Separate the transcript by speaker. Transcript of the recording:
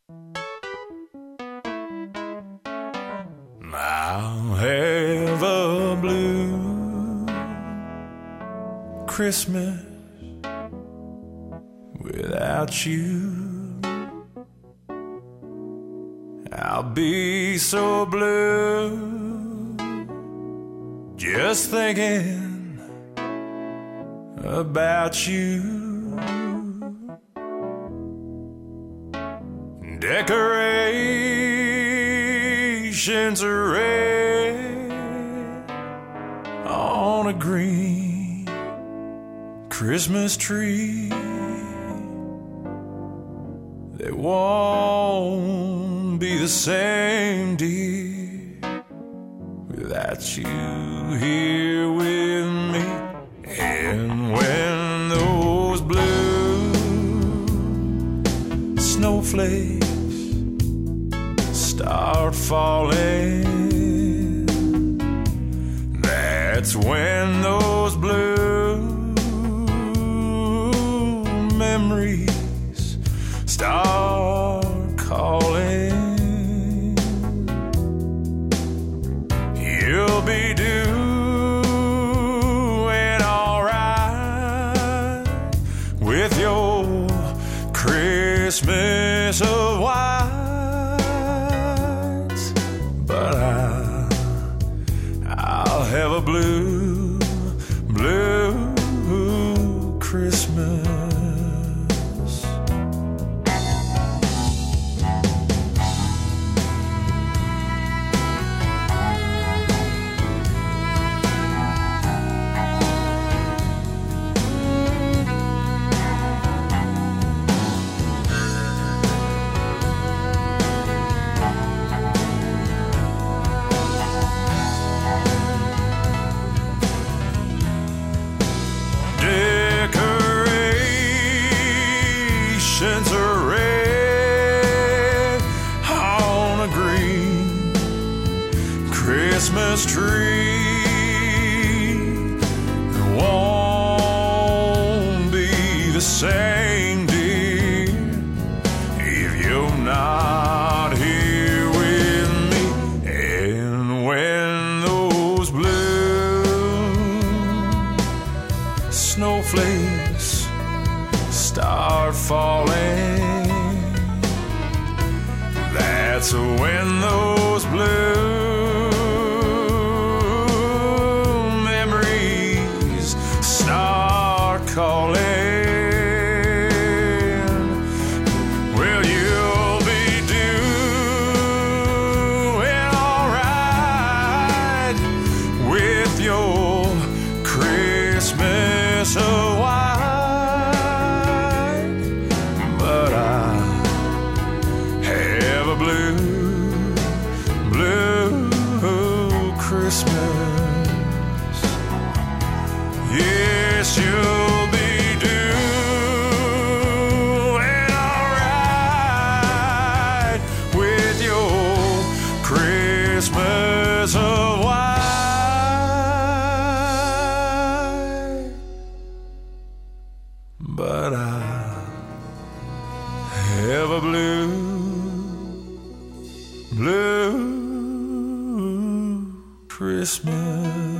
Speaker 1: I'll have a blue Christmas without you. I'll be so blue just thinking about you. Decorations are red on a green Christmas tree. They won't be the same, dear, without you here with me. And when those blue snowflakes start falling, that's when those blue memories start calling. You'll be doing alright with your Christmas of white. I'll have a blue Christmas. Decorations are red on a green Christmas tree. It won't be the same, dear, if you're not here with me. And when those blue snowflakes start falling, that's when those blue memories start calling. Well, you'll be doing alright with your Christmas of white. Blue Christmas. Yes, you'll be doing alright with your Christmas of white. But I have a blue Christmas.